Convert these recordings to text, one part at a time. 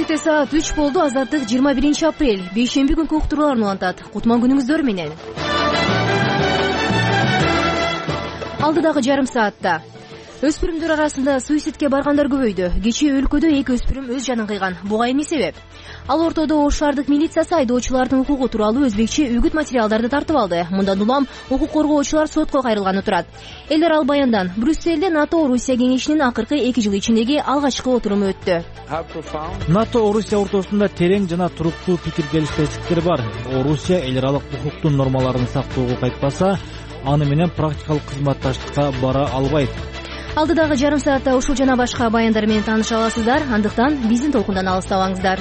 Эрте саат 3 болду. Азаттык 21 апрель. Бейшемби күнкү уктурууларын улантат. Кутман күнүңүздөр менен. Алдыдагы жарым саатта өспүрүмдөр арасында суицидке баргандар көбөйдү. Кечээ өлкөдө 2 өспүрүм өз жанын кыйган. Буга эмне себеп? Ал ортодо Ош шаардык милициясы айдоочулардын укугу тууралуу өзбекче үгүт материалдарды тартып алды. Мындан улам укук коргоочулар сотко кайрылганы турат. Элдер ал баяндан Брюссельде НАТО-Орусия кеңешинин акыркы 2 жыл ичиндеги алгачкы отуруму өттү. НАТО-Орусия ортосунда терең жана туруктуу пикир келишпестиктер бар. Орусия эл аралык укуктун нормаларын сактоого кайтпаса, аны менен практикалык кызматташтыкка бара албайт. Алдыдагы жарым саатта ушул жана башка баяндар менен тааныша аласыздар. Андыктан биздин толкундан алыстабаңыздар.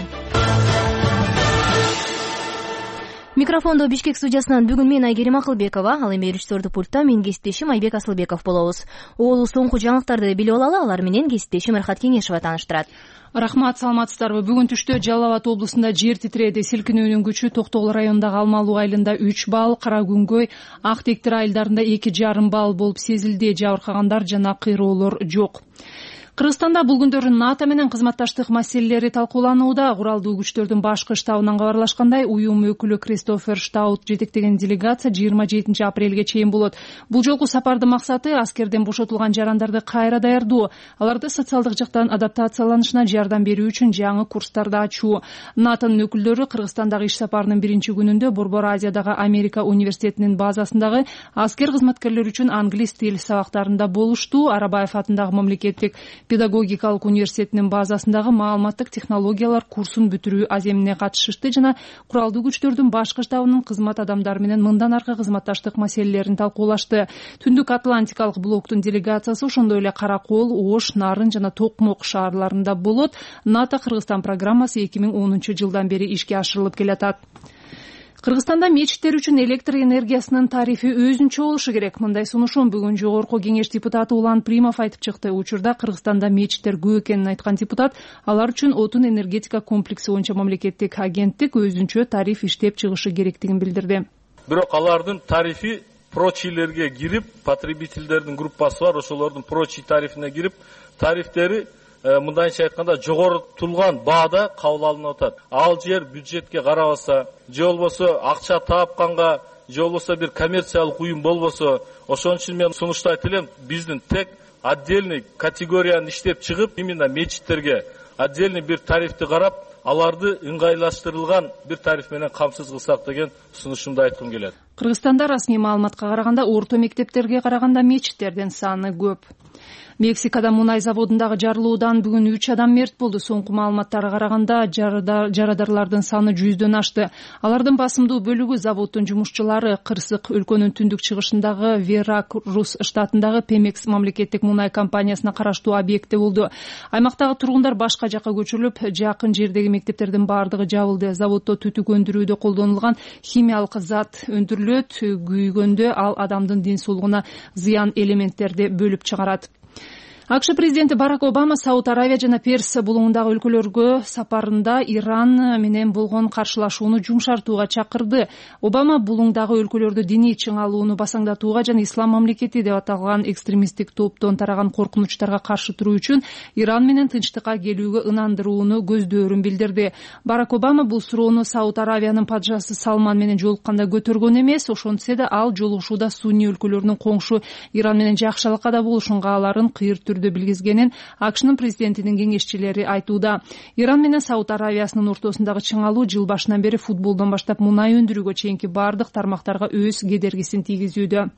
Микрофондо Бишкек студиясынан бүгүн мен Айгерим Акылбекова, ал эми режиссердук пультта менин кесиптешим Айбек Асылбеков болобуз. Оолу соңку жаңылыктарды билип алалы, алар менен кесиптешим Архат Кеңешева тааныштырат. Рахмат, саламатсыздарбы? Бүгүн түштө Жалал Абад облусунда жер титиреди. Силкинүүнүн күчү Токтогул районундагы Алмалуу айылында 3 балл, Кара Күнгөй, Ак Тектир айылдарында 2,5 балл болуп сезилди. Жабыркагандар жана кыйроолор жок. Кыргызстанда бул күндөрү НАТО менен кызматташтык маселелери талкууланууда. Куралдуу күчтөрдүн башкы штабынан кабарлашкандай, уюм өкүлү Кристофер Штаут жетектеген делегация 27 апрелге чейин болот. Бул жолку сапардын максаты аскерден бошотулган жарандарды кайра даярдоо, аларды социалдык жактан адаптацияланышына жардам берүү үчүн жаңы курстарды ачуу. НАТОнун өкүлдөрү Кыргызстандагы иш сапарынын биринчи күнүндө Борбор Азиядагы Америка университетинин базасындагы аскер кызматкерлер үчүн англис тил сабактарында болушту. Арабаев атындагы мамлекеттик педагогикалык университетинин базасындагы маалыматтык технологиялар курсун бүтүрүү аземине катышышты жана куралдуу күчтөрдүн башкы штабынын кызмат адамдары менен мындан аркы кызматташтык маселелерин талкуулашты. Түндүк Атлантикалык блоктун делегациясы ошондой эле Каракол, Ош, Нарын жана Токмок шаарларында болот. НАТО Кыргызстан программасы 2010 жылдан бери ишке ашырылып келатат. Кыргызстанда мечиттер үчүн электр энергиясынын тарифи өзүнчө болушу керек. Мындай сунушун бүгүн Жогорку Кеңеш депутаты Улан Примов айтып чыкты. Учурда Кыргызстанда мечиттер көп экенин айткан депутат, алар үчүн отун энергетика комплекси боюнча мамлекеттик агенттик өзүнчө тариф иштеп чыгышы керектигин билдирди. Бирок алардын тарифи прочилерге кирип, потребительдердин группасы бар, ошолордун прочи тарифине кирип, тарифтери мындайча айтканда жогорутулган баада кабыл алынып атат. Ал жер бюджетке карабаса, же болбосо акча тапканга, же болбосо бир коммерциялык уюм болбосо, ошон үчүн мен сунуштайт элем, биздин тек отдельный категорияны иштеп чыгып, именно мечиттерге отдельный бир тарифти карап, аларды ыңгайлаштырылган бир тариф менен камсыз кылсак деген сунушумду айткым келет. Кыргызстанда расмий маалыматка караганда орто мектептерге караганда мечиттердин саны көп. Мексикада мунай заводундагы жарылуудан бүгүн 3 адам мерт болду. Соңку маалыматтарга караганда жарадарлардын саны 100дөн ашты. Алардын басымдуу бөлүгү заводдун жумушчулары. Кырсык өлкөнүн түндүк чыгышындагы Веракрус штатындагы Пемекс мамлекеттик мунай компаниясына караштуу объектте болду. Аймактагы тургундар башка жакка көчүрүлүп, жакын жердеги мектептердин бардыгы жабылды. Заводдо түтүк өндүрүүдө колдонулган химиялык зат өндүрүлөт. Күйгөндө ал адамдын ден соолугуна зыян элементтерди бөлүп чыгарат. АКШ президенти Барак Обама Сауд Аравия жана Перс булуңундагы өлкөлөргө сапарында Иран менен болгон каршылашууну жумшартууга чакырды. Обама булуңдагы өлкөлөрдө диний чыңалууну басаңдатууга жана ислам мамлекети деп аталган экстремисттик топтон тараган коркунучтарга каршы туруу үчүн Иран менен тынчтыкка келүүгө ынандырууну көздөөрүн билдирди. Барак Обама бул суроону Сауд Аравиянын паджасы Салман менен жолукканда көтөргөн эмес, ошентсе да ал жолугушууда сунни өлкөлөрүнүн коңшу Иран менен жакшы алакада болушун кааларын кыйыр билгизгенин АКШнын президентинин кеңешчилери айтууда. Иран менен Сауд Аравиясынын ортосундагы чыңалуу жыл башынан бери футболдон баштап мунай өндүрүүгө чейинки бардык тармактарга өз кедергисин тийгизүүдө.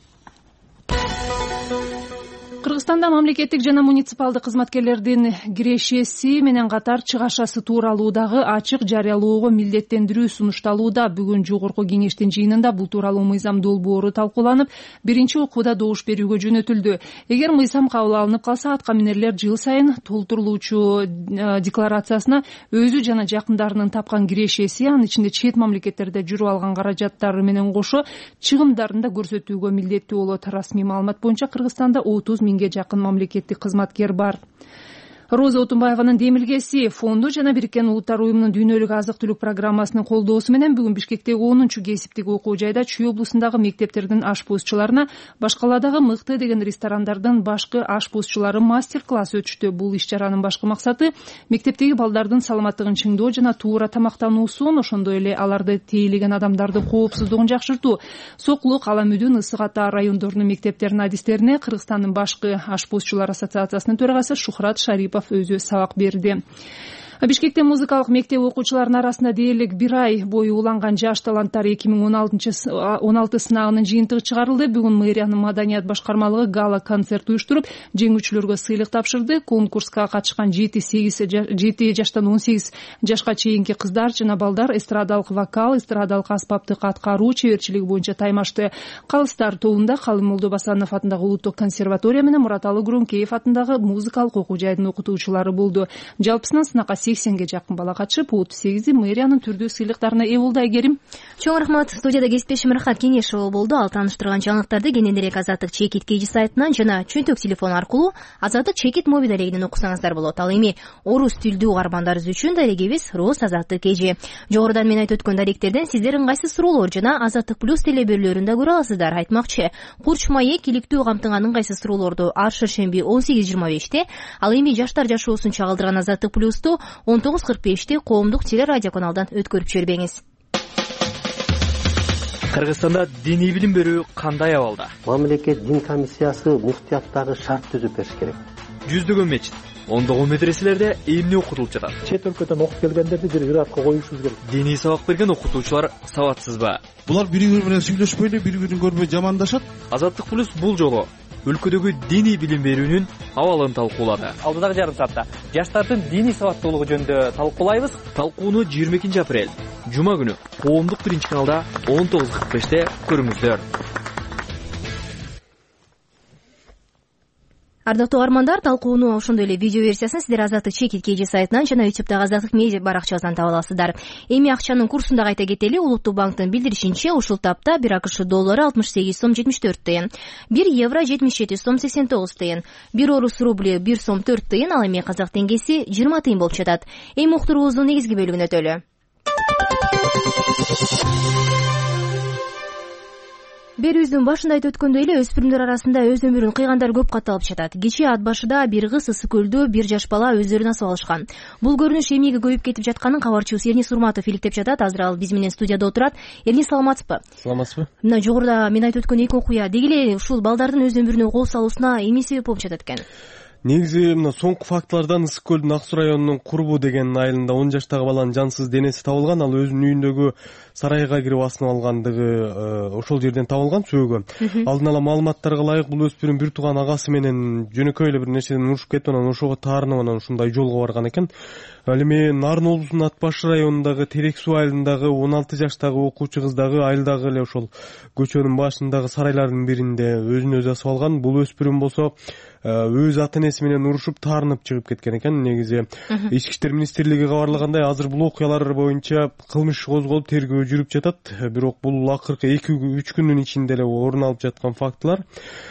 Кыргызстанда мамлекеттик жана муниципалдык кызматкерлердин кирешеси менен катар чыгашасы тууралуудагы ачык жарыялоого милдеттендирүү сунушталууда. Бүгүн Жогорку Кеңештин жыйынында бул тууралуу мыйзам долбоору талкууланып, биринчи окууда добуш берүүгө жөнөтүлдү. Эгер мыйзам кабыл алынып калса, аткаминерлер жыл сайын толтурулуучу декларациясына өзү жана жакындарынын тапкан кирешеси, анын ичинде чет мамлекеттерде жүрүп алган каражаттары менен кошо чыгымдарын да көрсөтүүгө милдеттүү болот. Расмий маалымат боюнча Кыргызстанда 30 миңге жакын мамлекеттик кызматкер бар. Роза Отунбаеванын демилгеси фонду жана Бириккен Улуттар уюмунун дүйнөлүк азык түлүк программасынын колдоосу менен бүгүн Бишкектеги 10-чу кесиптик окуу жайда Чүй облусундагы мектептердин ашпозчуларына баш каладагы мыкты деген ресторандардын башкы ашпозчулары мастер-класс өтүштү. Бул иш-чаранын башкы максаты мектептеги балдардын саламаттыгын чыңдоо жана туура тамактануусун, ошондой эле аларды тейлеген адамдардын коопсуздугун жакшыртуу. Соклук, Аламүдүн, Ысык Ата райондорунун мектептеринин адистерине Кыргызстандын башкы ашпозчулар ассоциациясынын төрагасы Шухрат Шарипов өзү сабак берди. Бишкекте музыкалык мектеп окуучуларынын арасында дээрлик 1 ай бою уланган жаш таланттар 2016 сынагынын жыйынтыгы чыгарылды. Бүгүн мэриянын маданият башкармалыгы гала концерт уюштуруп, жеңүүчүлөргө сыйлык тапшырды. Конкурска катышкан 7 жаштан 18 жашка чейинки кыздар жана балдар эстрадалык вокал, эстрадалык аспаптык аткаруу чеберчилиги боюнча таймашты. Калыстар тобунда Калымолдо Басанов атындагы Улуттук консерватория менен Мураталы Гүрөңкеев атындагы музыкалык окуу жайдын окутуучулары болду. Жалпысынан сынакка 80ге жакын бала катышып, 38 мэриянын түрдүү сыйлыктарына ээ болду. Айгерим, чоң рахмат. Студияда кесиптешим Рахат Кеңешова болду. Ал тааныштырган жаңылыктарды кененирээк Азаттык Чекит KG сайтынан жана чөнтөк телефон аркылуу Азаттык Чекит мобил алегинен окусаңыздар болот. Ал эми орус тилдүү угармандарыбыз үчүн дарегибиз Рус Азаттык KG. Жогоруда мен айтып өткөн даректерден сиздер ыңгайсыз суроолор жана Азаттык Плюс телеберүүлөрүн да көрө аласыздар. Айтмакчы, Курч маек иликтүү камтыган ыңгайсыз суроолорду ар шершемби 18:25-те, ал эми жаштар жашоосун чагылдырган Азаттык Плюсту 19:45-те коомдук телерадио каналдан өткөрүп жибербеңиз. Кыргызстанда диний билим берүү кандай абалда? Мамлекет дин комиссиясы муфтияттагы шарт түзүп бериш керек. Жүздөгөн мечит, ондогон медреселерде эмне окутулуп жатат? Чет өлкөдөн окуп келгендерди бир ыраатка коюшубуз керек. Диний сабак берген окутуучулар сабатсызбы? Булар бири-бири менен сүйлөшпөй эле, бири-бирин көрбөй жамандашат. Азаттык Плюс бул жолу өлкөдөгү диний билим берүүнүн абалын талкуулады. Алдыдагы жарым саатта жаштардын диний сабаттуулугу жөнүндө талкуулайбыз. Талкууну 22 апрель жума күнү коомдук биринчи каналда 19:45-те көрүңүздөр. Ардактуу угармандар, талкууну ошондой эле видео версиясын сиздер Азаттык Чекит KG сайтынан жана YouTube'дагы Азаттык медиа баракчасынан таба аласыздар. Эми акчанын курсун да кайта кетели. Улуттук банктын билдиришинче, ушул тапта 1 АКШ доллары 68 сом 74 тыйын, 1 евро 77 сом 89 тыйын, 1 орус рубли 1 сом 4 тыйын, ал эми казак теңгеси 20 тыйын болуп жатат. Эми уктуруубуздун негизги бөлүгүнө өтөлү. Берүүбүздүн башында айтып өткөндөй эле өспүрүмдөр арасында өз өмүрүн кыйгандар көп катталып жатат. Кечээ ат башыда бир кыз Ысык көлдө бир жаш бала өздөрүн асып алышкан. Бул көрүнүш эмнеге көбөйүп кетип жатканын кабарчыбыз Эрнис Урматов иликтеп жатат. Азыр ал биз менен студияда отурат. Эрнис, саламатсызбы? Саламатсызбы. Мына жогоруда мен айтып өткөн эки окуя деги эле ушул балдардын өз өмүрүнө кол салуусуна эмне себеп болуп жатат экен? Негизи мына соңку фактылардан Ысык көлдүн Ак Суу районунун Курбу деген айылында 10 жаштагы баланын жансыз денеси табылган. Ал өзүнүн үйүндөгү сарайга кирип асынып алгандыгы ошол жерден табылган сөөгө. Алдын ала маалыматтарга ылайык бул өспүрүм бир тууган агасы менен жөнөкөй эле бир нерседен урушуп кетип, анан ошого таарынып анан ушундай жолго барган экен. Ал эми Нарын облусунун Ат баш районундагы Терек суу айылындагы 16 жаштагы окуучу кыз дагы айылдагы эле ошол көчөнүн башындагы сарайлардын биринде өзүн өзү асып алган. Бул өспүрүм болсо өз ата энеси менен урушуп таарынып чыгып кеткен экен. Негизи Ички иштер министрлиги кабарлагандай, азыр бул окуялар боюнча кылмыш козголуп тергөө жүрүп жатат. Бирок бул акыркы 2-3 күндүн ичинде эле орун алып жаткан фактылар.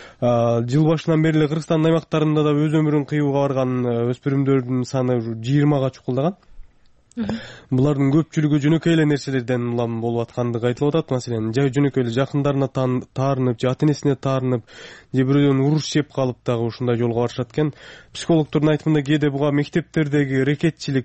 Жыл башынан бери эле Кыргызстандын аймактарында да өз өмүрүн кыюуга барган өспүрүмдөрдүн саны 20га чукулдаган. Булардын көпчүлүгү жөнөкөй эле нерселерден улам болуп аткандыгы айтылып атат. Маселен, жөнөкөй эле жакындарына таарынып, же ата энесине таарынып, же бирөөнүн уруш жеп калып дагы ушундай жолго барышат экен. Психологдордун айтымында кээде буга мектептердеги рекетчилик,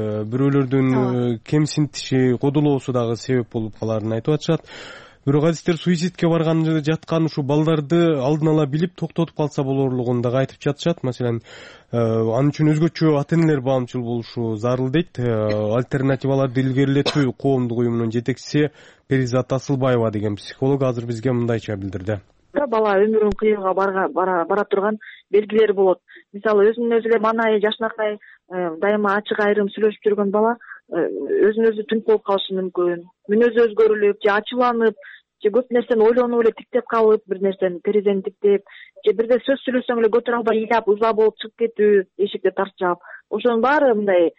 бирөөлөрдүн кемсинтиши, кодулоосу дагы себеп болуп каларын айтып атышат. Бирок адистер суицидке барган жаткан ушу балдарды алдын ала билип токтотуп калса болорлугун дагы айтып жатышат. Маселен, анын үчүн өзгөчө ата энелер баамчыл болушу зарыл дейт. Альтернативаларды илгерилетүү коомдук уюмунун жетекчиси Перизат Асылбаева деген психолог азыр бизге мындайча билдирди. Бала өмүрүн кыюуга бара турган белгилери болот. Мисалы, өзүнүн өзү эле маанай, жашнакай, дайыма ачык айрым сүйлөшүп жүргөн бала өзүн өзү түнк болуп калышы мүмкүн. Мүнөзү өзгөрүлүп, же ачууланып, же көп нерсени ойлонуп эле тиктеп калып, бир нерсени терезени тиктеп, же бирде сөз сүйлөсөң эле көтөрө албай ыйлап, ыза болуп чыгып кетүү, эшикти тарчап. Ошонун баары мындай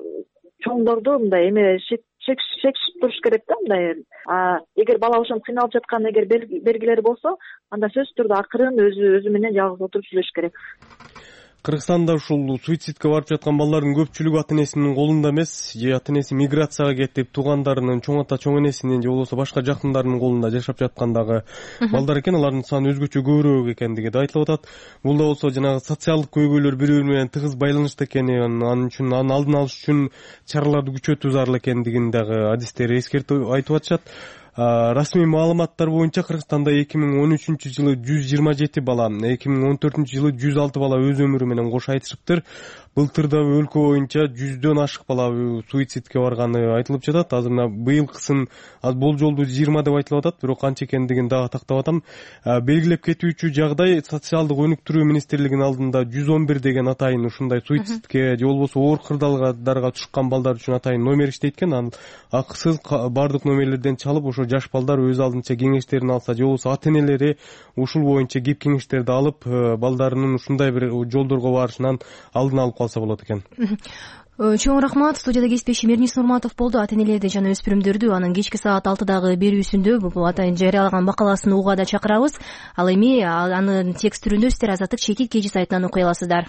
чоңдорду мындай эме шекшип туруш керек да, мындай. Эгер бала ошону кыйналып жаткан эгер белгилери болсо, анда сөзсүз түрдө акырын өзү менен жалгыз отуруп сүйлөшүш керек. Кыргызстанда ушул суицидке барып жаткан балдардын көпчүлүгү ата энесинин колунда эмес, же ата энеси миграцияга кетип туугандарынын, чоң ата чоң энесинин же болбосо башка жакындарынын колунда жашап жаткандагы балдар экен. Алардын саны өзгөчө көбүрөөк экендиги да айтылып атат. Бул да болсо жанагы социалдык көйгөйлөр бири бири менен тыгыз байланышта экени, анын үчүн анын алдын алыш үчүн чараларды күчөтүү зарыл экендигин дагы адистер эскертип айтып атышат. Расмий маалыматтар боюнча Кыргызстанда 2013-жылы 127 бала, 2014-жылы 106 бала өз өмүрү менен кош айтышыптыр. Былтыр да өлкө боюнча 100дөн ашык бала суицидке барганы айтылып жатат. Азыр мына быйылкысын болжолду 20 деп айтылып атат, бирок канча экендигин дагы тактап атам. Белгилеп кетүүчү жагдай, социалдык өнүктүрүү министрлигинин алдында 111 деген атайын ушундай суицидке же болбосо оор кырдаалдарга түшкөн балдар үчүн атайын номер иштейт экен. Анын акысыз бардык номерлерден чалып ошо жаш балдар өз алдынча кеңештерин алса же болбосо ата энелери ушул боюнча кеп кеңештерди алып, балдарынын ушундай бир жолдорго барышынан алдын алып калса болот экен. Чоң рахмат. Студияда кесиптешим Эрнис Нурматов болду. Ата энелерди жана өспүрүмдөрдү анын кечки саат 6дагы берүүсүндө бул атайын жарыялаган макаласын угууга да чакырабыз. Ал эми анын текст түрүндө сиздер Азаттык чекит KG сайтынан окуй аласыздар.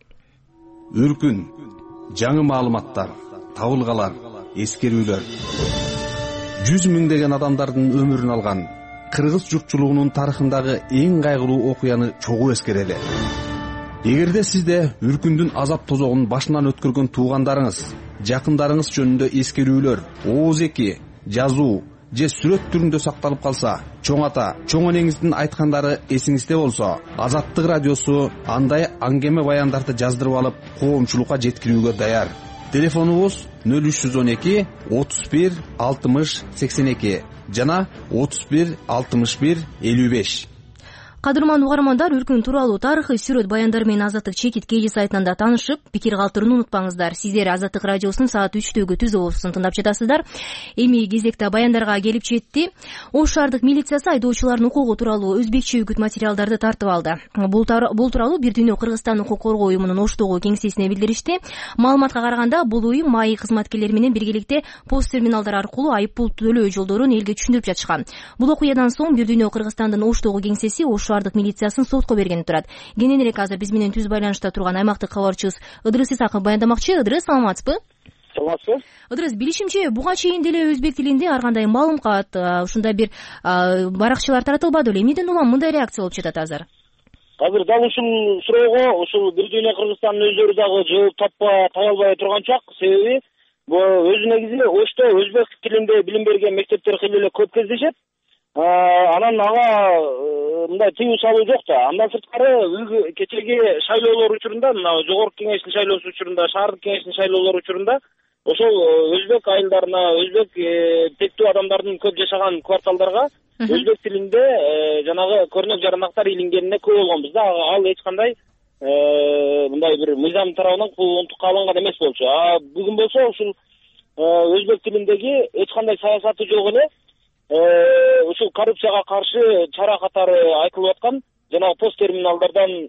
Үркүн, жаңы маалыматтар, табылгалар, эскерүүлөр. 100 миңдеген адамдардын өмүрүн алган кыргыз журтчулугунун тарыхындагы эң кайгылуу окуяны чогуу эскерели. Эгерде сизде үркүндүн азап тозогун башынан өткөргөн туугандарыңыз, жакындарыңыз жөнүндө эскерүүлөр, ооз-эки, жазуу же сүрөт түрүндө сакталып калса, чоң ата, чоң энеңиздин айткандары эсиңизде болсо, Азаттык радиосу андай аңгеме баяндарды жаздырып алып, коомчулукка жеткирүүгө даяр. Телефонубуз 0312 31 60 82 жана 31 61 55. Кадырман угармандар, үркүн тууралуу тарыхый сүрөт баяндары менен Азаттык чекит KG сайтынан да таанышып, пикир калтырууну унутпаңыздар. Сиздер Азаттык радиосунун саат 3дөгү түз обосун тыңдап жатасыздар. Эми кезекте баяндарга келип жетти. Ош шаардык милициясы айдоочулардын укугу тууралуу өзбекче үгүт материалдарды тартып алды. Бул тууралуу Бир дүйнө Кыргызстан укук коргоо уюмунун Оштогу кеңсесине билдиришти. Маалыматка караганда, бул уюм МАИ кызматкерлери менен биргеликте пост терминалдар аркылуу айып пул төлөө жолдорун элге түшүндүрүп жатышкан. Бул окуядан соң Бир дүйнө Кыргызстандын Оштогу кеңсеси Ош шаардык милициясын сотко бергени турат. Кененирээк азыр биз менен түз байланышта турган аймактык кабарчыбыз Ыдырыс Исаков баяндамакчы. Ыдырыс, саламатсызбы? Саламатсызбы. Ыдырыс, билишимче, буга чейин деле өзбек тилинде ар кандай маалымат, ушундай бир баракчалар таратылбады беле. Эмнеден улам мындай реакция болуп жатат азыр? Азыр дал ушул суроого ушул Бир дүйнө Кыргызстандын өздөрү дагы жооп тапа албай турган чак. Себеби өз негизи Ошто өзбек тилинде билим берген мектептер кыйла эле көп кездешет. Анан ага мындай тыюу салуу жок да. Андан сырткары кечеги шайлоолор учурунда, мына жогорку кеңештин шайлоосу учурунда, шаардык кеңештин шайлоолору учурунда ошол өзбек айылдарына, өзбек тектүү адамдардын көп жашаган кварталдарга өзбек тилинде жанагы көрнөк жарандактар илингенине көп болгонбуз да. Ал эч кандай мындай бир мыйзам тарабынан кулунтукка алынган эмес болчу. Бүгүн болсо ушул өзбек тилиндеги эч кандай саясаты жок эле ушул коррупцияга каршы чара катары айтылып аткан жанагы пост терминалдардан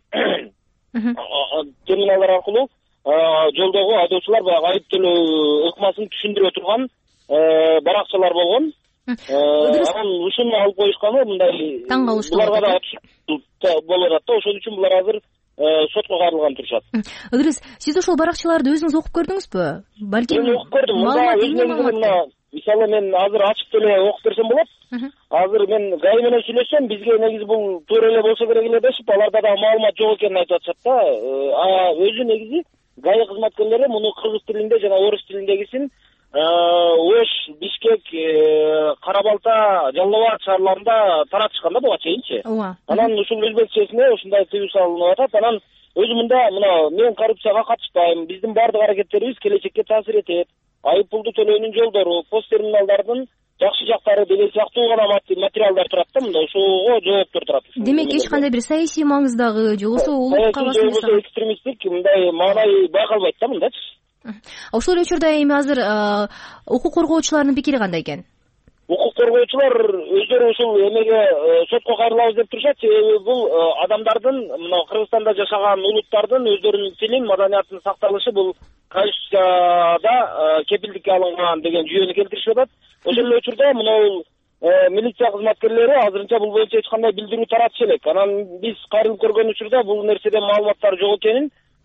терминалдар аркылуу жолдогу айдоочулар баягы айып төлөө ыкмасын түшүндүрө турган баракчалар болгон. Анан ушуну алып коюшканы мындай таң калыштуу буларга да болуп атат да. Ошол үчүн булар азыр сотко кайрылган турушат. Ыдырыс, сиз ошол баракчаларды өзүңүз окуп көрдүңүзбү? Балким мен окуп көрдүм. Мисалы мен азыр ачып деле окуп берсем болот. Азыр мен гай менен сүйлөшсөм, бизге негизи бул туура эле болсо керек эле дешип, аларда да маалымат жок экенин айтып атышат да. Өзү негизи гай кызматкерлери муну кыргыз тилинде жана орус тилиндегисин Ош, Бишкек, Кара-Балта, Жалал Абад шаарларында таратышкан да буга чейинчи. Анан ушул өзбекчесине ушундай тыюу салынып атат. Анан өзү мында мына мен коррупцияга катышпайм, биздин бардык аракеттерибиз келечекке таасир этет, айып пулду төлөөнүн жолдору, пост терминалдардын жакшы жактары деген сыяктуу гана материалдар турат да, мында ошого жооптор турат. Демек эч кандай бир саясий маңыздагы же болбосо улукка басым экстремисттик мындай маанай байкалбайт да мындачы. Ошол эле учурда эми азыр укук коргоочулардын пикири кандай экен? Укук коргоочулар өздөрү ушул эмеге сотко кайрылабыз деп турушат. Себеби бул адамдардын, мына Кыргызстанда жашаган улуттардын өздөрүнүн тилин, маданиятынын сакталышы бул Конституцияда кепилдикке алынган деген жүйөнү келтиришип атат. Ошол эле учурда мына милиция кызматкерлери азырынча бул боюнча эч кандай билдирүү таратышы элек. Анан биз кайрылып көргөн учурда бул нерседен маалыматтар жок экенин,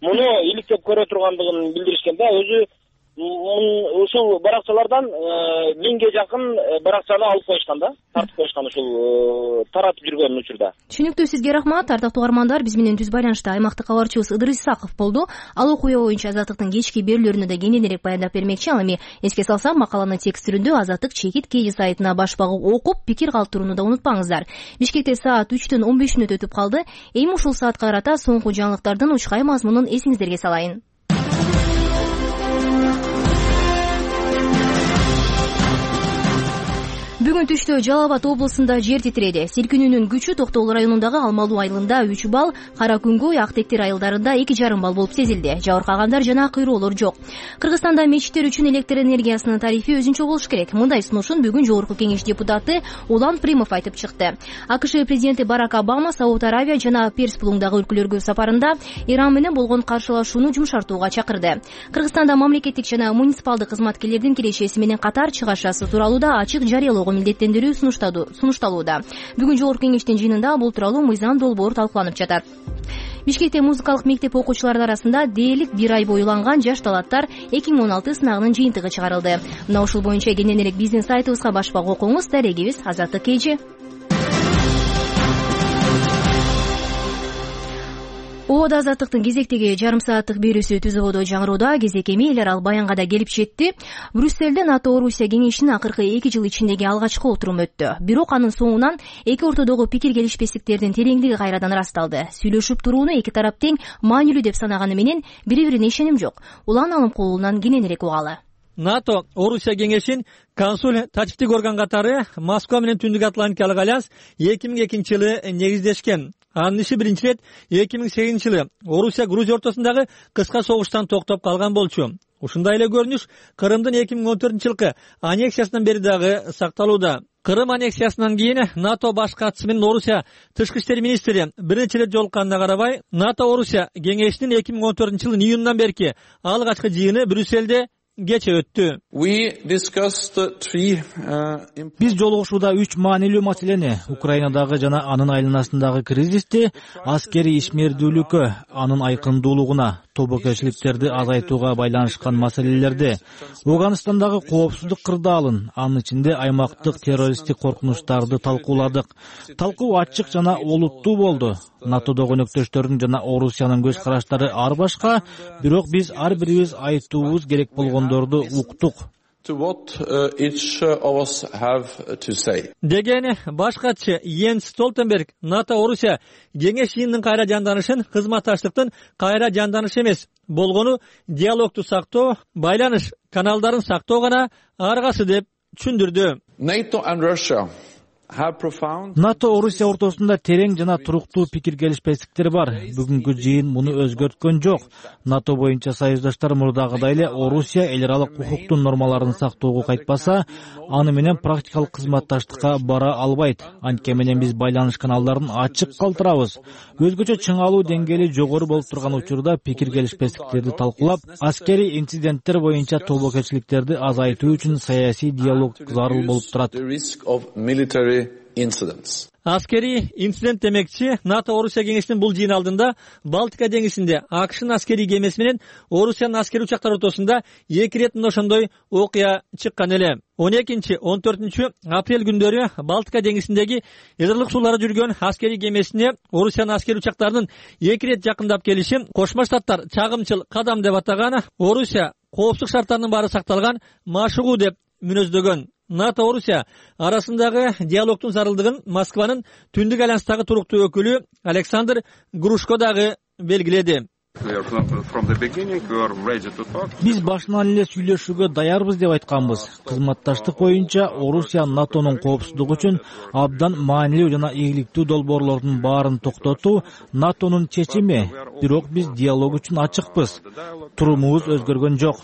муну иликтеп көрө тургандыгын билдиришкен да. Өзү ушул баракчалардан 1000ге жакын баракчаны алып коюшкан да, тартып коюшкан ушул таратып жүргөн учурда. Түшүнүктүү, сизге рахмат. Ардактуу угармандар, биз менен түз байланышта аймактык кабарчыбыз Ыдырыс Исаков болду. Ал окуя боюнча Азаттыктын кечки берүүлөрүндө да кененирээк баяндап бермекчи. Ал эми эске салсам, макаланын текст түрүндө Азаттык чекит KG сайтына баш багып окуп, пикир калтырууну да унутпаңыздар. Бишкекте саат 3-төн 15 мүнөт өтүп калды. Эми ушул саатка карата соңку жаңылыктардын учкай мазмунун эсиңиздерге салайын. Бүгүн түштө Жалал Абад облусунда жер титиреди. Силкинүүнүн күчү Токтогул районундагы Алмалуу айылында 3 балл, Кара Күнгөй, Актектир айылдарында 2,5 балл болуп сезилди. Жабыркагандар жана кыйроолор жок. Кыргызстанда мечиттер үчүн электр энергиясынын тарифи өзүнчө болуш керек. Мындай сунушун бүгүн Жогорку Кеңеш депутаты Улан Примов айтып чыкты. АКШ президенти Барак Обама Сауд Аравия жана Перс булуңдагы өлкөлөргө сапарында Иран менен болгон каршылашууну жумшартууга чакырды. Кыргызстанда мамлекеттик жана муниципалдык кызматкерлердин кирешеси менен катар чыгашасы тууралуу да ачык жарыялоого милдеттендирүү сунушталууда. Бүгүн Жогорку Кеңештин жыйынында бул тууралуу мыйзам долбоор талкууланып жатат. Бишкекте музыкалык мектеп окуучулары арасында дээрлик 1 ай бою уланган жаш талаттар 2016 сынагынын жыйынтыгы чыгарылды. Мына ушул боюнча кененирээк биздин сайтыбызга баш багып окуңуз. Дарегибиз Азаттык KG. Ободо Азаттыктын кезектеги жарым сааттык берүүсү түз ободо жаңыроодо. Кезек эми эл аралык баянга да келип жетти. Брюссельде НАТО-Орусия кеңешинин акыркы 2 жыл ичиндеги алгачкы отуруму өттү. Бирок анын соңунан эки ортодогу пикир келишпестиктердин тереңдиги кайрадан ырасталды. Сүйлөшүп турууну эки тарап тең маанилүү деп санаганы менен бири-бирине ишеним жок. Улан Алымкулунан кененирээк угалы. НАТО-Орусия кеңешин консул тачиптик орган катары Москва менен Түндүк Атлантикалык альянс 2002 жылы негиздешкен. Анын иши биринчи ирет 2008 жылы Орусия Грузия ортосундагы кыска согуштан токтоп калган болчу. Ушундай эле көрүнүш Кырымдын 2014 жылкы аннексиясынан бери дагы сакталууда. Кырым аннексиясынан кийин НАТО баш катчысы менен Орусия тышкы иштер министри бир нече ирет жолукканына карабай, НАТО-Орусия кеңешинин 2014 жылдын июнунан берки алгачкы жыйыны Брюссельде кече өттү. Биз жолугушууда 3 маанилүү маселени: Украинадагы жана анын айланасындагы кризисти, аскерий ишмердүүлүккө, анын айкындуулугуна, тобокелчиликтерди азайтууга байланышкан маселелерди, Афганистандагы коопсуздук кырдаалын, анын ичинде аймактык террористтик коркунучтарды талкууладык. Талкуу ачык жана олуттуу болду. НАТОдогу өнөктөштөрдүн жана Орусиянын көз караштары ар башка, бирок биз ар бирибиз айтуубуз керек болгондорду уктук. Деген баш катчы Йенс Столтенберг НАТО-Орусия кеңеш жыйынынын кайра жанданышын кызматташтыктын кайра жанданышы эмес болгону диалогду сактоо, байланыш каналдарын сактоо гана аргасы деп түшүндүрдү. НАТО-Орусия ортосунда терең жана туруктуу пикир келишпестиктер бар. Бүгүнкү жыйын муну өзгөрткөн жок. НАТО боюнча союздаштар мурдагыдай эле Орусия эл аралык укуктун нормаларын сактоого кайтпаса, аны менен практикалык кызматташтыкка бара албайт. Анткени менен биз байланыш каналдарын ачык калтырабыз. Өзгөчө чыңалуу деңгээли жогору болуп турган учурда пикир келишпестиктерди талкуулап, аскерий инциденттер боюнча тобокелчиликтерди азайтуу үчүн саясий диалог зарыл болуп турат. Аскерий инцидент демекчи, НАТО-Орусия кеңешинин бул жыйын алдында Балтика деңизинде АКШнын аскерий кемеси менен Орусиянын аскерий учактары ортосунда 2 ирет мына ошондой окуя чыккан эле. 12-14 апрель күндөрү Балтика деңизиндеги Эзерлик суулары жүргөн аскерий кемесине Орусиянын аскерий учактарынын 2 ирет жакындап келиши Кошмо Штаттар чагымчыл кадам деп атаган, Орусия коопсуздук шарттарынын баары сакталган машыгуу деп мүнөздөгөн. НАТО-Орусия арасындагы диалогдун зарылдыгын Москванын Түндүк альянстагы туруктуу өкүлү Александр Грушко дагы белгиледи. Биз башынан эле сүйлөшүүгө даярбыз деп айтканбыз. Кызматташтык боюнча Орусия НАТОнун коопсуздугу үчүн абдан маанилүү жана ийгиликтүү долбоорлордун баарын токтотуу НАТОнун чечими. Бирок биз диалог үчүн ачыкпыз. Турумубуз өзгөргөн жок.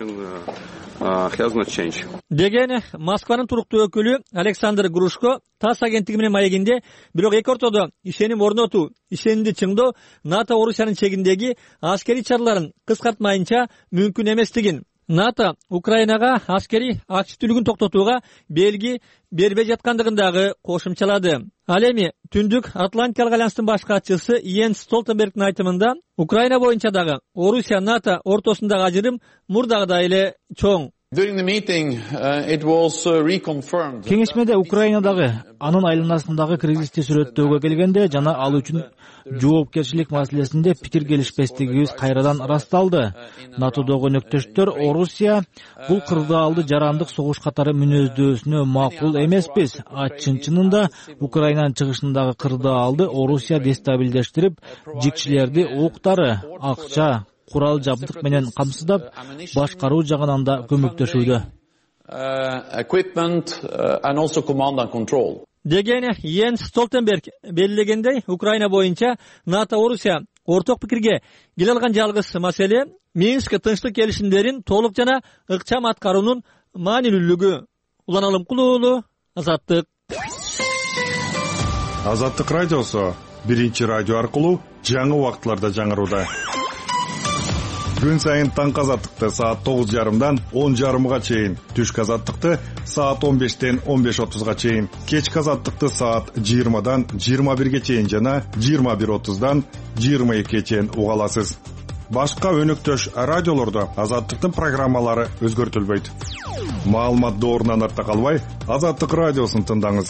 Деген Москванын туруктуу өкүлү Александр Грушко ТАСС агенттиги менен маегинде, бирок эки ортодо ишеним орнотуу, ишенимди чыңдоо НАТО-Орусиянын чегиндеги аскерий чараларын кыскартмайынча мүмкүн эместигин, НАТО Украинага аскерий активдүүлүгүн токтотууга белги бербей жаткандыгын дагы кошумчалады. Ал эми Түндүк Атлантикалык альянстын баш катчысы Йенс Столтенбергдин айтымында Украина боюнча дагы Орусия НАТО ортосундагы ажырым мурдагыдай эле чоң. Кеңешмеде Украинадагы анын айланасындагы кризисти сүрөттөөгө келгенде жана ал үчүн жоопкерчилик маселесинде пикир келишпестигибиз кайрадан ырасталды. НАТОдогу өнөктөштөр Орусия бул кырдаалды жарандык согуш катары мүнөздөсүнө макул эмеспиз. Чын-чынында Украинанын чыгышындагы кырдаалды Орусия дестабилдештирип, жикчилерди октары, акча, курал жабдык менен камсыздап, башкаруу жагынан да көмөктөшүүдө. Деген Йенс Столтенберг белгилегендей, Украина боюнча НАТО Орусия орток пикирге келе алган жалгыз маселе Минск тынчтык келишимдерин толук жана ыкчам аткаруунун маанилүүлүгү. Улан Алымкулуулу, Азаттык. Азаттык радиосу биринчи радио аркылуу жаңы убакытларда жаңырууда. Күн сайын таңкы азаттыкты саат 9:30-дан 10:30-га чейин, түшкү азаттыкты саат 15-тен 15:30-га чейин, кечки азаттыкты саат 20-дан 21-ге чейин жана 21:30-дан 22-ге чейин уга аласыз. Башка өнөктөш радиолордо азаттыктын программалары өзгөртүлбөйт. Маалымат доорунан артта калбай, Азаттык радиосун тыңдаңыз.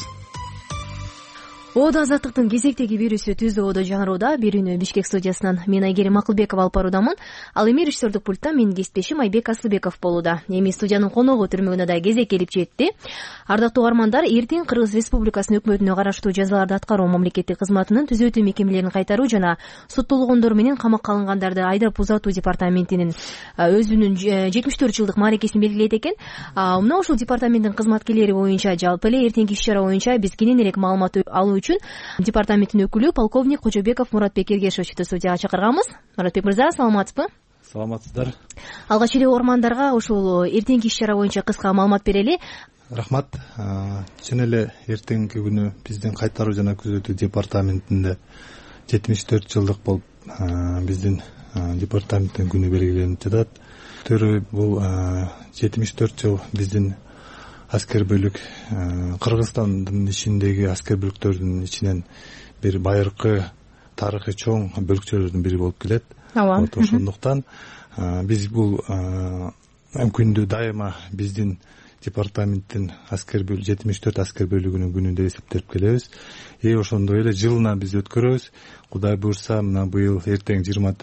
Оодо азаттыктын кезектеги берүүсү түздө оодо жаңырууда. Берүүнү Бишкек студиясынан мен Айгерим Акылбекова алып баруудамын. Ал эми режиссердик пульттан менин кесиптешим Айбек Асылбеков болууда. Эми студиянын коногу түрмөгүнө да кезек келип жетти. Ардактуу угармандар, эртең Кыргыз Республикасынын өкмөтүнө караштуу жазаларды аткаруу мамлекеттик кызматынын түзөтүү мекемелерин кайтаруу жана соттолгондор менен камакка алынгандарды айдап узатуу департаментинин өзүнүн 74 жылдык мааракесин белгилейт экен. Мына ушул департаменттин кызматкерлери боюнча жалпы эле эртеңки иш-чара боюнча биз кененирээк маалымат алуу үчүн департаменттин өкүлү полковник Кожобеков Муратбек Эргешовичти студияга чакырганбыз. Муратбек мырза, саламатсызбы? Саламатсыздар. Алгач эле угармандарга ушул эртеңки иш-чара боюнча кыска маалымат берели. Рахмат. Чын эле эртеңки күнү биздин кайтаруу жана күзөтүү департаментинде 74 жылдык болуп биздин департаменттин күнү белгиленип жатат. Бул 74 жыл биздин аскер бөлүк Кыргызстандын ичиндеги аскер бөлүктөрдүн ичинен бир байыркы тарыхый чоң бөлүкчөлөрдүн бири болуп келет. Ошондуктан биз бул күндү дайыма биздин департаменттин 74 аскер бөлүгүнүн күнү деп эсептеп келебиз. Ошондой эле жылына биз өткөрөбүз. Кудай буйрса, мына быйыл эртең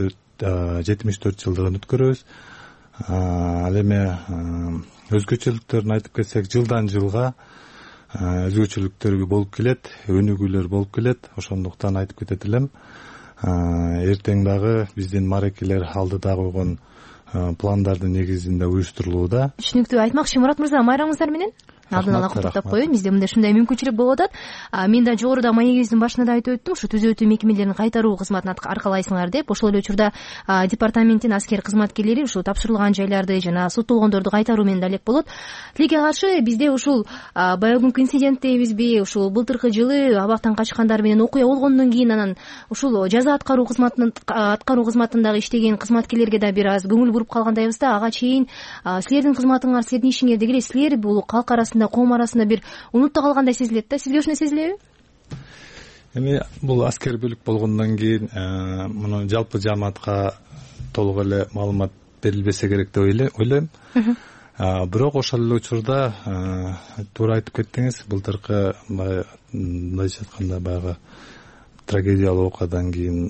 74 жылдыгын өткөрөбүз. Ал эми өзгөчөлүктөрүн айтып кетсек, жылдан жылга өзгөчөлүктөр болуп келет, өнүгүүлөр болуп келет. Ошондуктан айтып кетет элем, эртең дагы биздин мааракелер алдыда койгон пландардын негизинде уюштурулууда. Түшүнүктүү. Айтмакчы, Мурат мырза, майрамыңыздар менен алдын ала куттуктап коеюн. Бизде мындай ушундай мүмкүнчүлүк болуп атат. Мен да жогоруда маегибиздин башында да айтып өттүм, ушу түзөтүү мекемелерин кайтаруу кызматын аркалайсыңар деп. Ошол эле учурда департаменттин аскер кызматкерлери ушул тапшырылган жайларды жана соттолгондорду кайтаруу менен да алек болот. Тилекке каршы бизде ушул баягы инцидент дейбизби, ушул былтыркы жылы абактан качкандар менен окуя болгондон кийин анан ушул жаза аткаруу кызматындагы иштеген кызматкерлерге да бир аз көңүл буруп калгандайбыз да. Ага чейин силердин кызматыңар, силердин ишиңерди эле силер бул калк арасында, коом арасында бир унутта калгандай сезилет да. Сизге ушуну сезилеби? Эми бул аскер бөлүк болгондон кийин муну жалпы жамаатка толук эле маалымат берилбесе керек деп ойлойм. Бирок ошол эле учурда туура айтып кеттиңиз, былтыркы мындайча айтканда баягы трагедиялуу окуядан кийин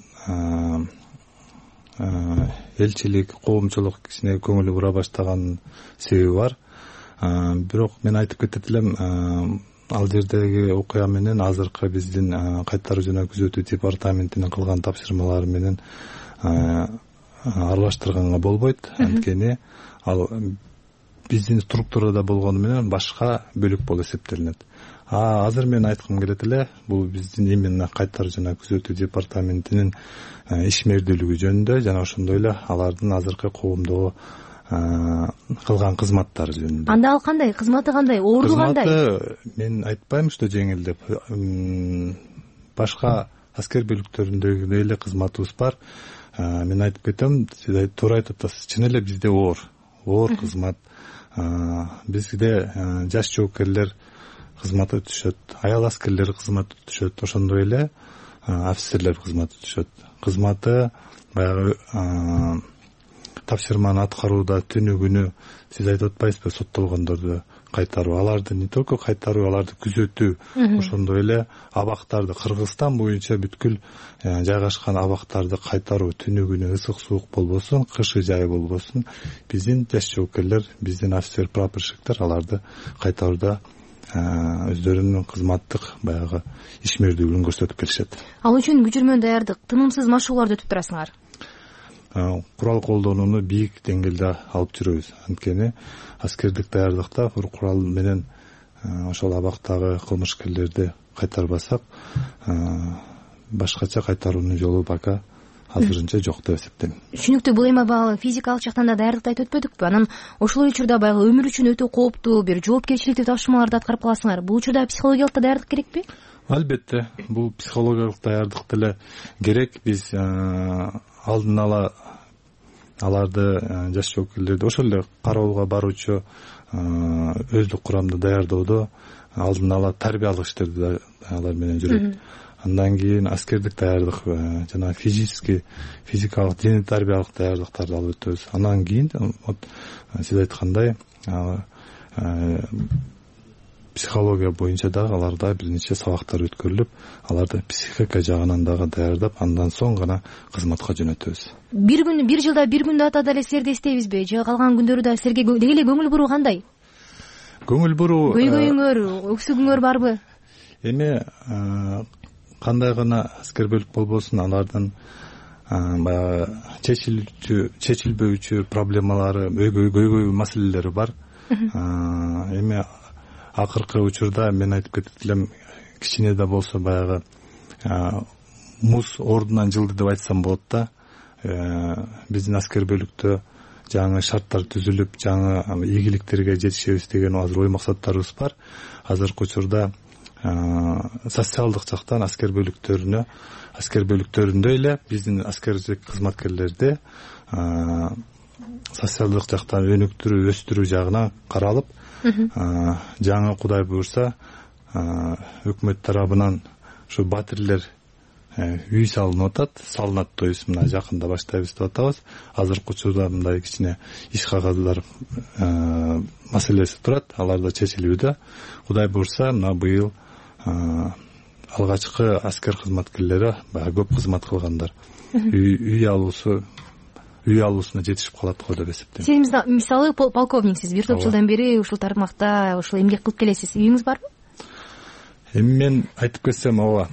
элчилик, коомчулук кичине көңүлү бура баштаган себеби бар. Бирок мен айтып кетет элем, ал жердеги окуя менен азыркы биздин кайтаруу жана күзөтүү департаментинин кылган тапшырмалары менен аралаштырганга болбойт. Анткени ал биздин структурада болгону менен башка бөлүк болуп эсептелинет. Азыр мен айткым келет эле, бул биздин именно кайтаруу жана күзөтүү департаментинин ишмердүүлүгү жөнүндө жана ошондой эле алардын азыркы коомдогу кылган кызматтары жөнүндө. Анда ал кандай? Кызматы кандай? Оорду кандай? Кызматы мен айтпайм что жеңил деп. Башка аскер бөлүктөрүндөгүдөй эле кызматыбыз бар. Мен айтып кетем, сиз туура айтып атасыз. Чын эле бизде оор оор кызмат. Бизде жаш жоокерлер кызмат өтүшөт, аял аскерлер кызмат өтүшөт, ошондой эле офицерлер кызмат өтүшөт. Кызматы баягы тапшырманы аткарууда түнү күнү сиз айтып атпайсызбы, соттолгондорду кайтаруу, аларды не только кайтаруу, аларды күзөтүү, ошондой эле абактарды, Кыргызстан боюнча бүткүл жайгашкан абактарды кайтаруу, түнү күнү ысык суук болбосун, кышы жай болбосун, биздин жаш жоокерлер, биздин офицер прапорщиктер аларды кайтарууда өздөрүнүн кызматтык баягы ишмердүүлүгүн көрсөтүп келишет. Ал үчүн көчүрмөн даярдык, тынымсыз машыгууларды өтүп турасыңар. Курал колдонууну бийик деңгээлде алып жүрөбүз. Анткени аскердик даярдыкта курал менен ошол абактагы кылмышкерлерди кайтарбасак, башкача кайтаруунун жолу пока азырынча жок деп эсептейм. Түшүнүктүү, бул эми баягы физикалык жактан да даярдыкты айтып өтпөдүкпү? Анан ошол учурда баягы өмүр үчүн өтө кооптуу бир жоопкерчиликтүү тапшырмаларды аткарып каласыңар. Бул учурда психологиялык даярдык керекпи? Албетте, бул психологиялык даярдык деле керек. Биз алдын ала аларды, жаш жоокерлерди ошол эле кароолго баруучу өздүк курамды даярдоодо алдын ала тарбиялык иштерди алар менен жүрөт. Андан кийин аскердик даярдык, жана физикалык, дене тарбиялык даярдыктарды алып өтөбүз. Андан кийин сиз айткандай психология боюнча дагы аларда бир нече сабактар өткөрүлүп, аларды психика жагынан дагы даярдап, андан соң гана кызматка жөнөтөбүз. Бир жылда бир күндө атада эле силерди эстейбизби? Же калган күндөрү да силерге деги эле көңүл буруу кандай? Көңүл буруу, көйгөйүңөр, өксүгүңөр барбы? Эми кандай гана аскер бөлүк болбосун, алардын баягы чечилбөйчү проблемалары, көйгөй маселелери бар. Эми акыркы учурда мен айтып кетет элем, кичине да болсо баягы муз ордунан жылды деп айтсам болот да. Биздин аскер бөлүктө жаңы шарттар түзүлүп, жаңы ийгиликтерге жетишебиз деген азыр ой максаттарыбыз бар. Азыркы учурда социалдык жактан аскер бөлүктөрүндө эле биздин аскердик кызматкерлерди социалдык жактан өнүктүрүү, өстүрүү жагынан каралып, жаңы Кудай буюрса өкмөт тарабынан ушу батирлер үй салынат тоюбуз, мына жакында баштайбыз деп атабыз. Азыркы учурда мындай кичине иш кагаздар маселеси турат, алар да чечилүүдө. Кудай буюрса мына быйыл алгачкы аскер кызматкерлери баягы көп кызмат кылгандар үй алуусуна жетишип калат го деп эсептейм. Сиз мисалы полковниксиз, бир топ жылдан бери ушул тармакта ушул эмгек кылып келесиз. Үйүңүз барбы? Эми мен айтып кетсем, ооба,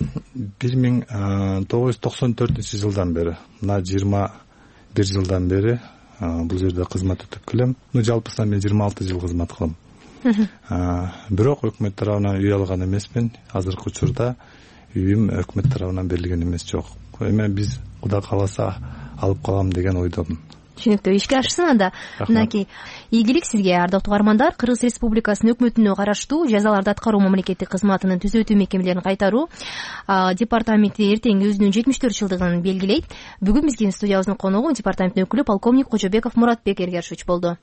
1994-жылдан бери, мына 21 жылдан бери бул жерде кызмат өтүп келем. Жалпысынан мен 26 жыл кызмат кылам. Бирок өкмөт тарабынан үй алган эмесмин. Азыркы учурда үйүм өкмөт тарабынан берилген эмес, жок. Эми биз Кудай кааласа алып калам деген ойдомун. Түшүнүктүү, ишке ашсын анда. Мынакей ийгилик сизге, ардактуу угармандар. Кыргыз Республикасынын өкмөтүнө караштуу жазаларды аткаруу мамлекеттик кызматынын түзөтүү мекемелерин кайтаруу департаменти эртең өзүнүн 74 жылдыгын белгилейт. Бүгүн биздин студиябыздын коногу департаменттин өкүлү полковник Кожобеков Муратбек Эргершович болду.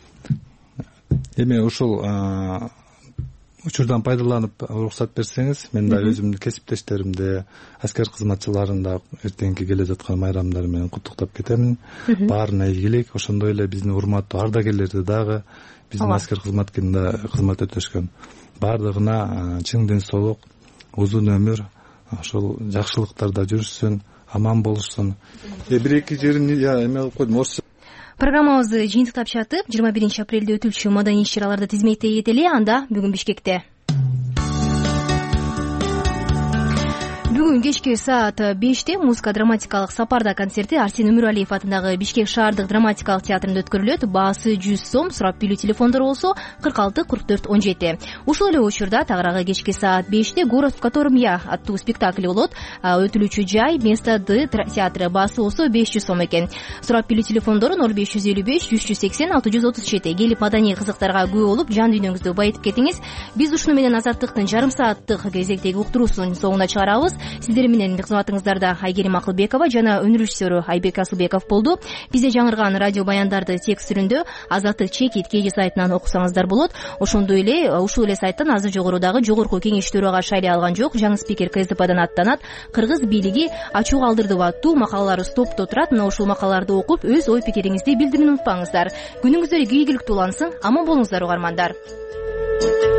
Эми ушул учурдан пайдаланып уруксат берсеңиз, мен да өзүмдүн кесиптештеримди, аскер кызматчыларын да эртеңки келе жаткан майрамдары менен куттуктап кетемин. Баарына ийгилик, ошондой эле биздин урматтуу ардагерлерди дагы, биздин аскер кызматкеринде кызмат өтөшкөн баардыгына чың ден соолук, узун өмүр, ошол жакшылыктарда жүрүшсүн, аман болушсун. Бир-эки жерин эме кылып койдум. Программабызды жыйынтыктап чатып, 21 апрелде өтүлчү маданий иш-чараларды тизмектей кетели. Анда бүгүн Бишкекте. Бүгүн кечки саат 5-те музыка драматикалык сапарда концерти Арсен Өмүралиев атындагы Бишкек шаардык драматикалык театрында өткөрүлөт. Баасы 100 сом, сурап билүү телефондору болсо 46 44 17. Ушул эле учурда тагыраагы кечки саат 5-те Город, в котором я аттуу спектакль болот. Өтүлүүчү жай Место Д театры, баасы болсо 500 сом экен. Сурап билүү телефондору 0555 380 637. Келип маданий кызыктарга күбө болуп, жан дүйнөңүздү байытып кетиңиз. Биз ушуну менен Азаттыктын жарым сааттык кезектеги уктуруусунун соңуна чыгарабыз. Сиздер менен кызматыңыздарда Айгерим Акылбекова жана өнөр режиссеру Айбек Асылбеков болду. Бизде жаңырган радио баяндарды текст түрүндө Азаттык чекит KG сайтынан окусаңыздар болот. Ошондой эле ушул эле сайттан азыр жогорудагы жогорку кеңеш төрага шайлай алган жок жаңы спикер КСДПдан аттанат. Кыргыз бийлиги ачуу калтырды аттуу макалалары стопто турат. Мына ушул макалаларды окуп өз ой пикириңизди билдирүүнү унутпаңыздар. Күнүңүздөр ийгиликтүү улансын. Аман болуңуздар угармандар.